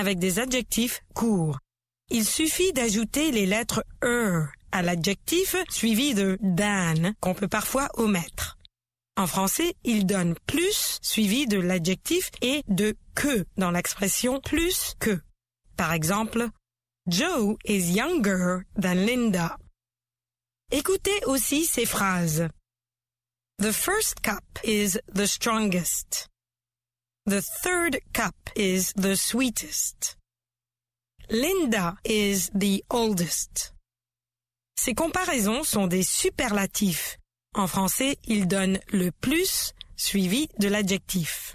avec des adjectifs courts. Il suffit d'ajouter les lettres « à l'adjectif suivi de « than » qu'on peut parfois omettre. En français, il donne « plus » suivi de l'adjectif et de « que » dans l'expression « plus que ». Par exemple, Joe is younger than Linda. Écoutez aussi ces phrases. The first cup is the strongest. The third cup is the sweetest. Linda is the oldest. Ces comparaisons sont des superlatifs. En français, ils donnent le plus suivi de l'adjectif.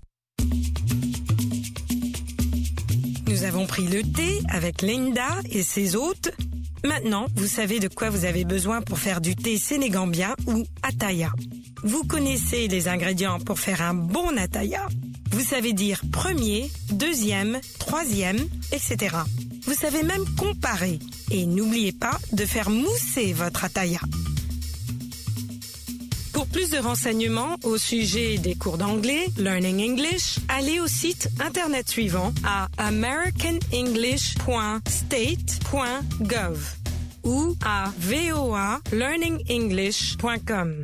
Nous avons pris le thé avec Linda et ses hôtes. Maintenant, vous savez de quoi vous avez besoin pour faire du thé sénégambien ou attaya. Vous connaissez les ingrédients pour faire un bon attaya. Vous savez dire premier, deuxième, troisième, etc. Vous savez même comparer. Et n'oubliez pas de faire mousser votre attaya. Pour plus de renseignements au sujet des cours d'anglais, Learning English, allez au site internet suivant à americanenglish.state.gov ou à voalearningenglish.com.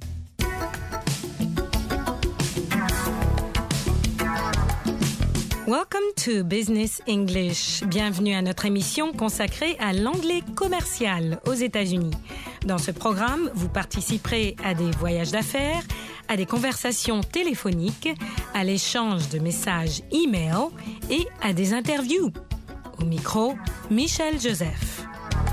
Welcome to Business English. Bienvenue à notre émission consacrée à l'anglais commercial aux États-Unis. Dans ce programme, vous participerez à des voyages d'affaires, à des conversations téléphoniques, à l'échange de messages e-mail et à des interviews. Au micro, Michel Joseph.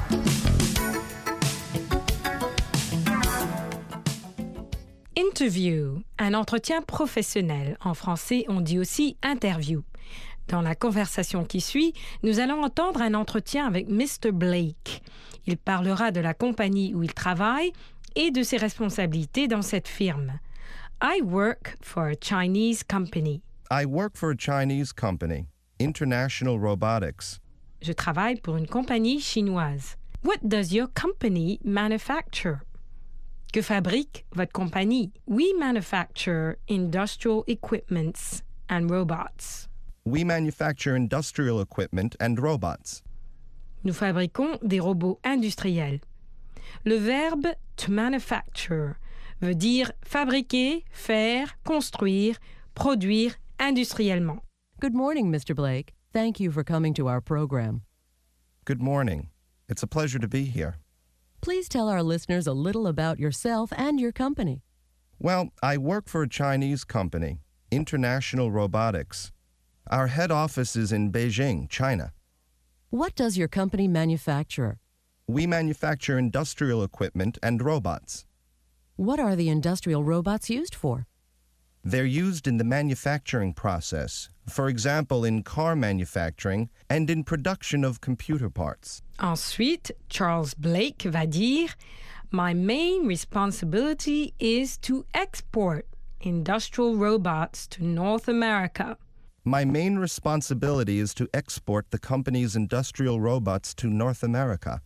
Interview, un entretien professionnel. En français, on dit aussi interview. Dans la conversation qui suit, nous allons entendre un entretien avec Mr. Blake. Il parlera de la compagnie où il travaille et de ses responsabilités dans cette firme. I work for a Chinese company. I work for a Chinese company, International Robotics. Je travaille pour une compagnie chinoise. What does your company manufacture? Que fabrique votre compagnie? We manufacture industrial equipments and robots. We manufacture industrial equipment and robots. Nous fabriquons des robots industriels. Le verbe to manufacture veut dire fabriquer, faire, construire, produire industriellement. Good morning, Mr. Blake. Thank you for coming to our program. Good morning. It's a pleasure to be here. Please tell our listeners a little about yourself and your company. Well, I work for a Chinese company, International Robotics. Our head office is in Beijing, China. What does your company manufacture? We manufacture industrial equipment and robots. What are the industrial robots used for? They're used in the manufacturing process, for example, in car manufacturing and in production of computer parts. Ensuite, Charles Blake va dire « My main responsibility is to export industrial robots to North America. My main responsibility is to export the company's industrial robots to North America.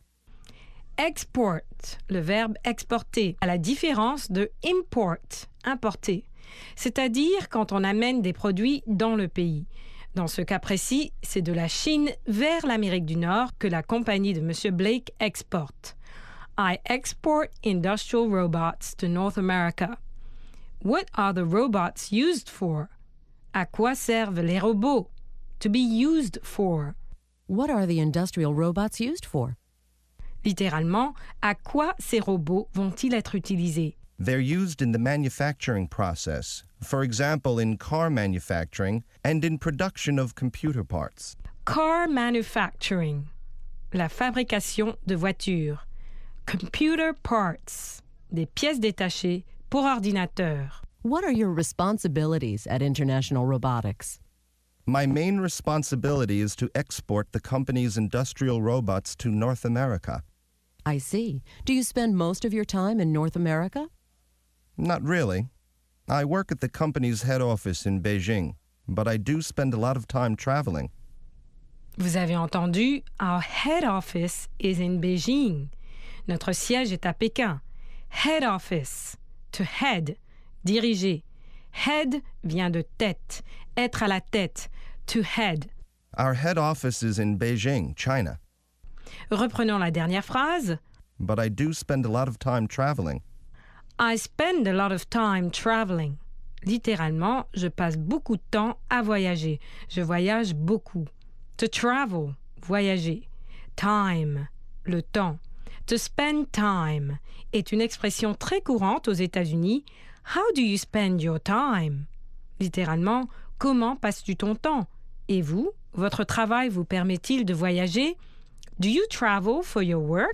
Export, le verbe exporter, à la différence de import, importer, c'est-à-dire quand on amène des produits dans le pays. Dans ce cas précis, c'est de la Chine vers l'Amérique du Nord que la compagnie de M. Blake exporte. I export industrial robots to North America. What are the robots used for? À quoi servent les robots? To be used for. What are the industrial robots used for? Littéralement, à quoi ces robots vont-ils être utilisés? They're used in the manufacturing process, for example, in car manufacturing and in production of computer parts. Car manufacturing, la fabrication de voitures. Computer parts, des pièces détachées pour ordinateur. What are your responsibilities at International Robotics? My main responsibility is to export the company's industrial robots to North America. I see. Do you spend most of your time in North America? Not really. I work at the company's head office in Beijing, but I do spend a lot of time traveling. Vous avez entendu, our head office is in Beijing. Notre siège est à Pékin. Head office, to head, diriger. Head vient de tête, être à la tête, to head. Our head office is in Beijing, China. Reprenons la dernière phrase. But I do spend a lot of time traveling. I spend a lot of time traveling. Littéralement, je passe beaucoup de temps à voyager. Je voyage beaucoup. To travel, voyager. Time, le temps. To spend time est une expression très courante aux États-Unis. How do you spend your time? Littéralement, comment passes-tu ton temps? Et vous, votre travail vous permet-il de voyager? Do you travel for your work?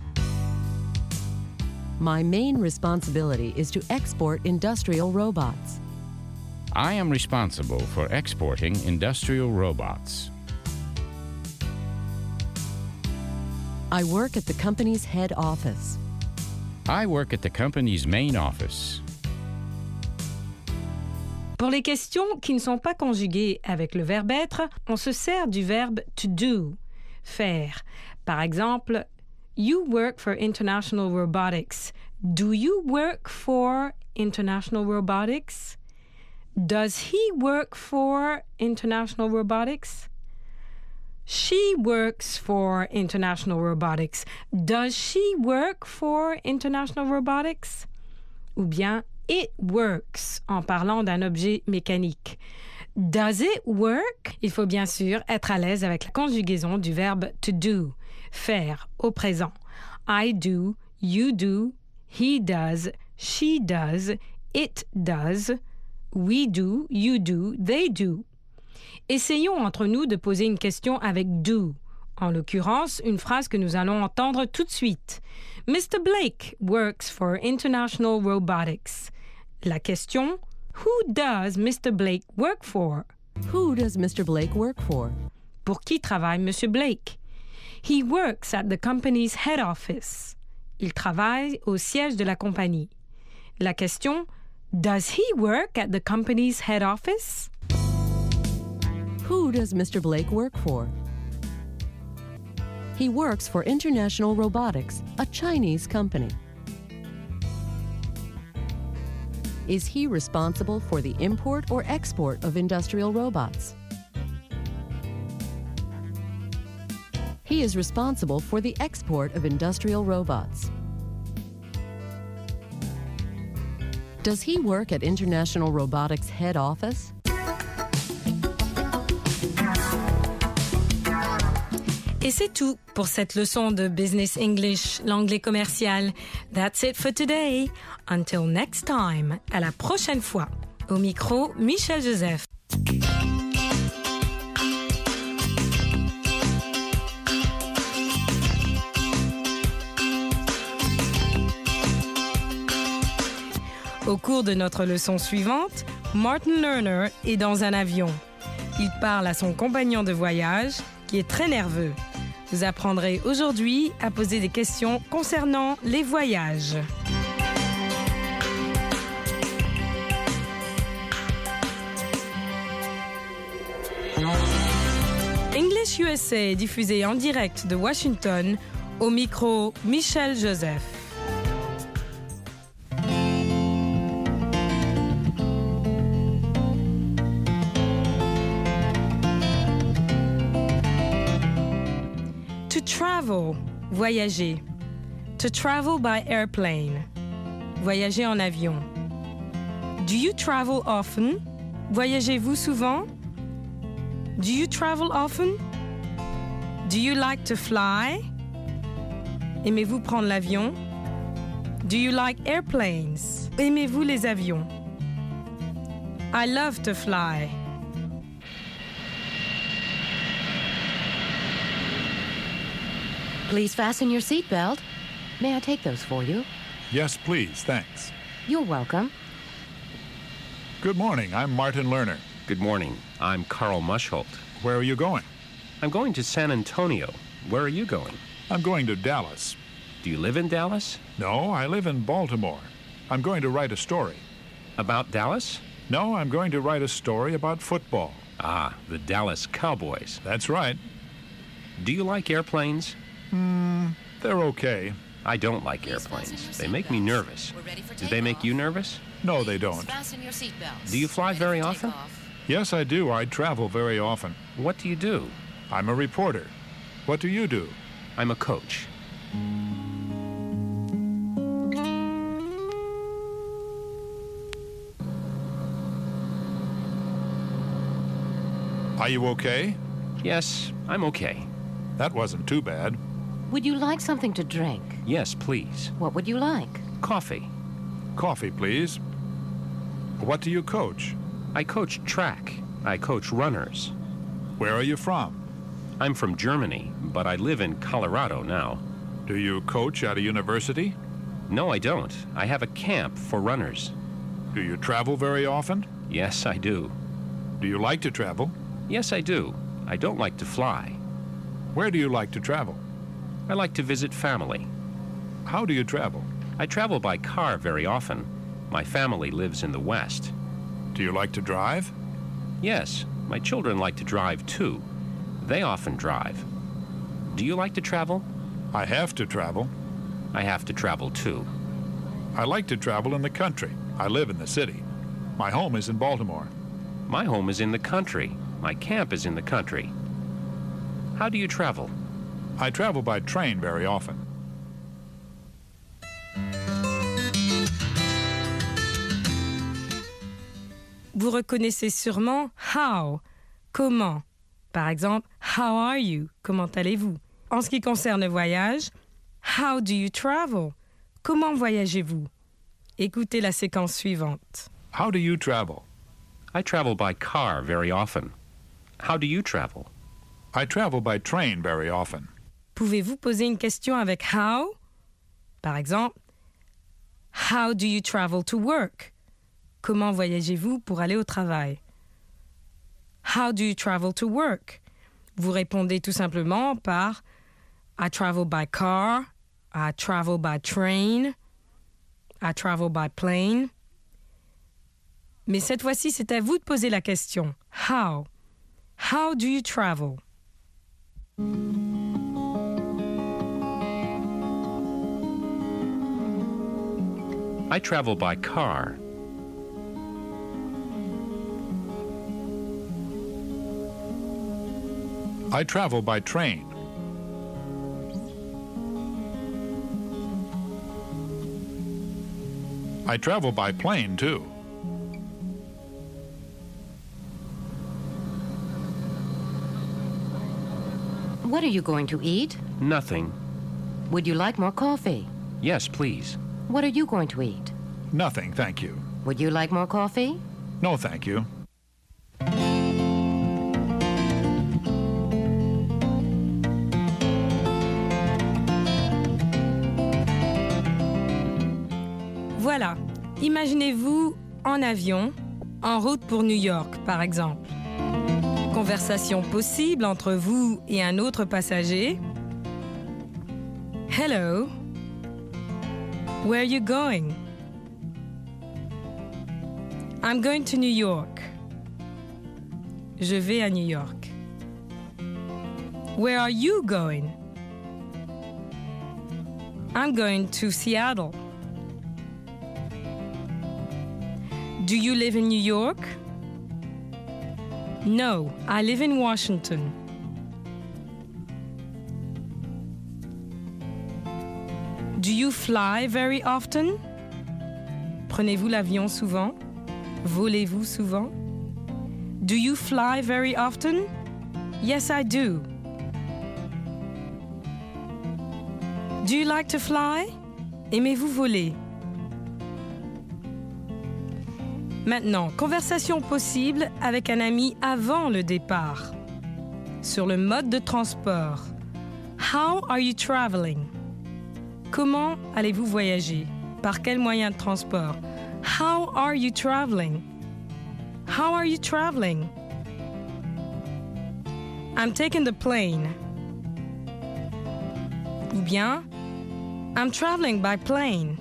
My main responsibility is to export industrial robots. I am responsible for exporting industrial robots. I work at the company's head office. I work at the company's main office. Pour les questions qui ne sont pas conjuguées avec le verbe être, on se sert du verbe to do, faire. Par exemple, you work for International Robotics. Do you work for International Robotics? Does he work for International Robotics? She works for International Robotics. Does she work for International Robotics? Ou bien it works en parlant d'un objet mécanique. Does it work? Il faut bien sûr être à l'aise avec la conjugaison du verbe to do, faire au présent. I do, you do, he does, she does, it does, we do, you do, they do. Essayons entre nous de poser une question avec do. En l'occurrence, une phrase que nous allons entendre tout de suite. Mr. Blake works for International Robotics. La question, who does Mr. Blake work for? Who does Mr. Blake work for? Pour qui travaille Monsieur Blake? He works at the company's head office. Il travaille au siège de la compagnie. La question, does he work at the company's head office? Who does Mr. Blake work for? He works for International Robotics, a Chinese company. Is he responsible for the import or export of industrial robots? He is responsible for the export of industrial robots. Does he work at International Robotics head office? Et c'est tout pour cette leçon de Business English, l'anglais commercial. That's it for today. Until next time. À la prochaine fois. Au micro, Michel Joseph. Au cours de notre leçon suivante, Martin Lerner est dans un avion. Il parle à son compagnon de voyage, qui est très nerveux. Vous apprendrez aujourd'hui à poser des questions concernant les voyages. English USA est diffusé en direct de Washington, au micro Michel Joseph. To travel, voyager. To travel by airplane, voyager en avion. Do you travel often? Voyagez-vous souvent? Do you travel often? Do you like to fly? Aimez-vous prendre l'avion? Do you like airplanes? Aimez-vous les avions? I love to fly. Please fasten your seatbelt. May I take those for you? Yes, please. Thanks. You're welcome. Good morning. I'm Martin Lerner. Good morning. I'm Carl Muschholt. Where are you going? I'm going to San Antonio. Where are you going? I'm going to Dallas. Do you live in Dallas? No, I live in Baltimore. I'm going to write a story. About Dallas? No, I'm going to write a story about football. Ah, the Dallas Cowboys. That's right. Do you like airplanes? They're okay. I don't like airplanes. They make me nervous. Do they make you nervous? No, they don't. Do you fly very often? Yes, I do. I travel very often. What do you do? I'm a reporter. What do you do? I'm a coach. Are you okay? Yes, I'm okay. That wasn't too bad. Would you like something to drink? Yes, please. What would you like? Coffee. Coffee, please. What do you coach? I coach track. I coach runners. Where are you from? I'm from Germany, but I live in Colorado now. Do you coach at a university? No, I don't. I have a camp for runners. Do you travel very often? Yes, I do. Do you like to travel? Yes, I do. I don't like to fly. Where do you like to travel? I like to visit family. How do you travel? I travel by car very often. My family lives in the West. Do you like to drive? Yes, my children like to drive too. They often drive. Do you like to travel? I have to travel. I have to travel too. I like to travel in the country. I live in the city. My home is in Baltimore. My home is in the country. My camp is in the country. How do you travel? I travel by train very often. Vous reconnaissez sûrement how, comment. Par exemple, how are you? Comment allez-vous? En ce qui concerne le voyage, how do you travel? Comment voyagez-vous? Écoutez la séquence suivante. How do you travel? I travel by car very often. How do you travel? I travel by train very often. Pouvez-vous poser une question avec how? Par exemple, how do you travel to work? Comment voyagez-vous pour aller au travail? How do you travel to work? Vous répondez tout simplement par I travel by car, I travel by train, I travel by plane. Mais cette fois-ci, c'est à vous de poser la question. How? How do you travel? I travel by car. I travel by train. I travel by plane, too. What are you going to eat? Nothing. Would you like more coffee? Yes, please. What are you going to eat? Nothing, thank you. Would you like more coffee? No, thank you. Voilà, imaginez-vous en avion, en route pour New York, par exemple. Conversation possible entre vous et un autre passager. Hello. Where are you going? I'm going to New York. Je vais à New York. Where are you going? I'm going to Seattle. Do you live in New York? No, I live in Washington. Do you fly very often? Prenez-vous l'avion souvent? Volez-vous souvent? Do you fly very often? Yes, I do. Do you like to fly? Aimez-vous voler? Maintenant, conversation possible avec un ami avant le départ. Sur le mode de transport. How are you traveling? Comment allez-vous voyager? Par quel moyen de transport? How are you traveling? How are you traveling? I'm taking the plane. Ou bien, I'm traveling by plane.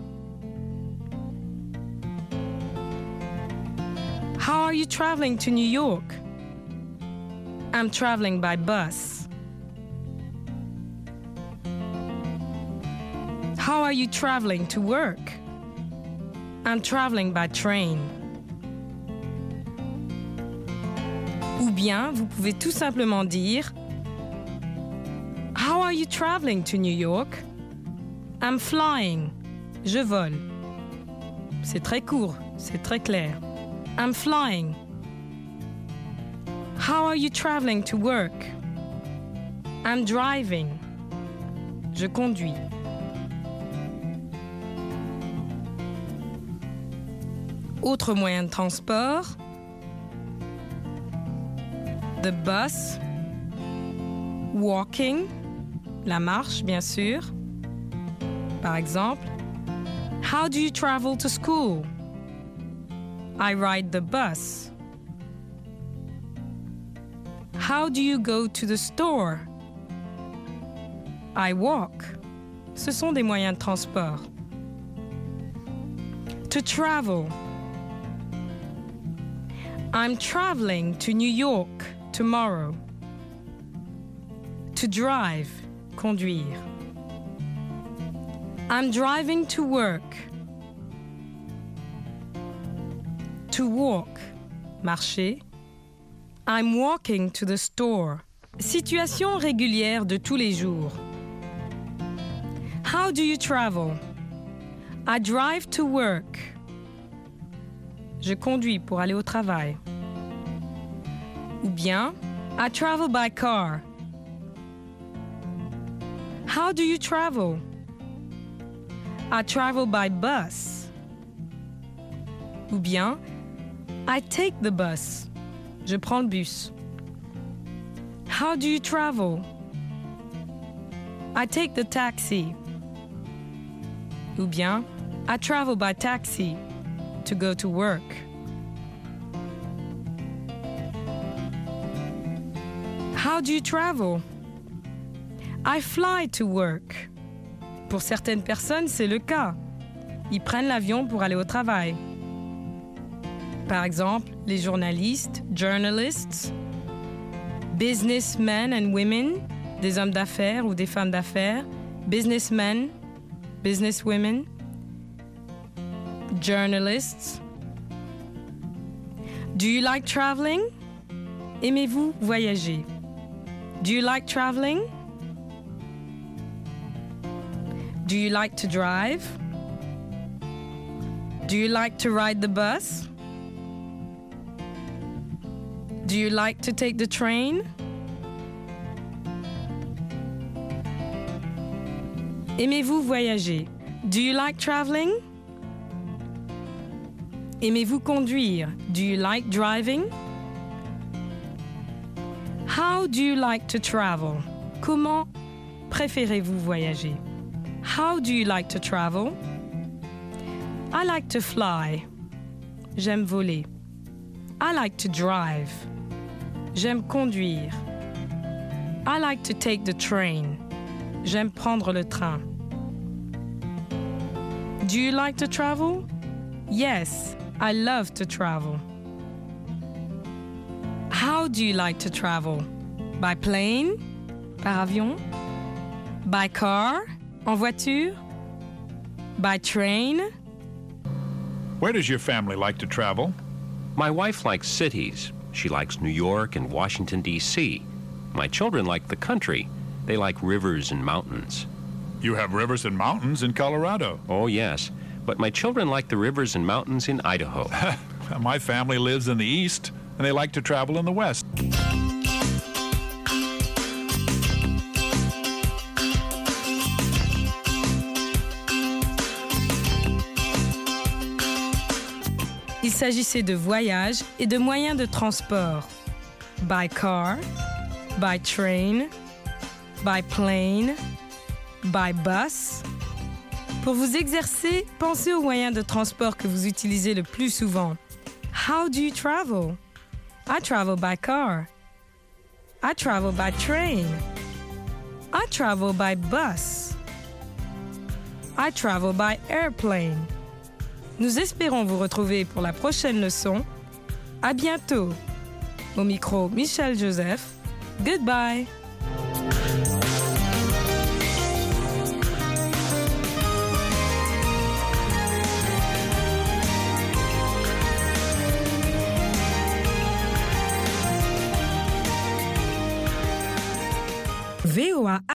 How are you traveling to New York? I'm traveling by bus. How are you traveling to work? I'm traveling by train. Ou bien, vous pouvez tout simplement dire are you traveling to New York? I'm flying. Je vole. C'est très court, c'est très clair. I'm flying. How are you traveling to work? I'm driving. Je conduis. Autre moyen de transport. The bus. Walking. La marche, bien sûr. Par exemple, how do you travel to school? I ride the bus. How do you go to the store? I walk. Ce sont des moyens de transport. To travel. I'm traveling to New York tomorrow. To drive. Conduire. I'm driving to work. To walk. Marcher. I'm walking to the store. Situation régulière de tous les jours. How do you travel? I drive to work. Je conduis pour aller au travail. Ou bien, I travel by car. How do you travel? I travel by bus. Ou bien, I take the bus. Je prends le bus. How do you travel? I take the taxi. Ou bien, I travel by taxi to go to work. How do you travel? I fly to work. Pour certaines personnes, c'est le cas. Ils prennent l'avion pour aller au travail. Par exemple, les journalistes, journalists, businessmen and women, des hommes d'affaires ou des femmes d'affaires, businessmen, businesswomen, journalists. Do you like traveling? Aimez-vous voyager? Do you like traveling? Do you like to drive? Do you like to ride the bus? Do you like to take the train? Aimez-vous voyager? Do you like traveling? Aimez-vous conduire? Do you like driving? How do you like to travel? Comment préférez-vous voyager? How do you like to travel? I like to fly. J'aime voler. I like to drive. J'aime conduire. I like to take the train. J'aime prendre le train. Do you like to travel? Yes, I love to travel. How do you like to travel? By plane? Par avion? By car? En voiture? By train? Where does your family like to travel? My wife likes cities. She likes New York and Washington, D.C. My children like the country. They like rivers and mountains. You have rivers and mountains in Colorado. Oh, yes. But my children like the rivers and mountains in Idaho. My family lives in the east, and they like to travel in the west. Il s'agissait de voyages et de moyens de transport. By car, by train, by plane, by bus. Pour vous exercer, pensez aux moyens de transport que vous utilisez le plus souvent. How do you travel? I travel by car. I travel by train. I travel by bus. I travel by airplane. Nous espérons vous retrouver pour la prochaine leçon. À bientôt. Au micro, Michel Joseph. Goodbye. VOA